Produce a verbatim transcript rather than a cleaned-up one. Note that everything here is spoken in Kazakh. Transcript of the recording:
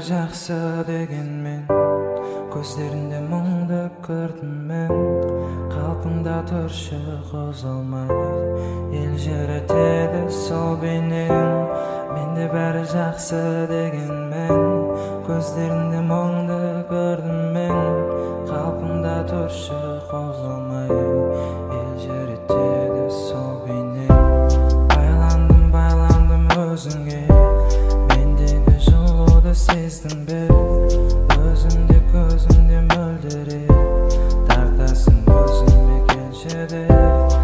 жақсы дегенмен көздерінде мұңды көрдім мен. Қалпыңда тұршы қозғалмай, елжіретеді сол бейнең. Менде бәрі жақсы дегенмен көздерінде мұңды көрдім мен. Қалпыңда тұршы қозғалмай, елжіретеді сол бейнең. Байландым, байландым өзіңе, мендегі жылуды сездің бе? Өзіңде көзіңде мөлдіреп тартасың өзіме келші деп.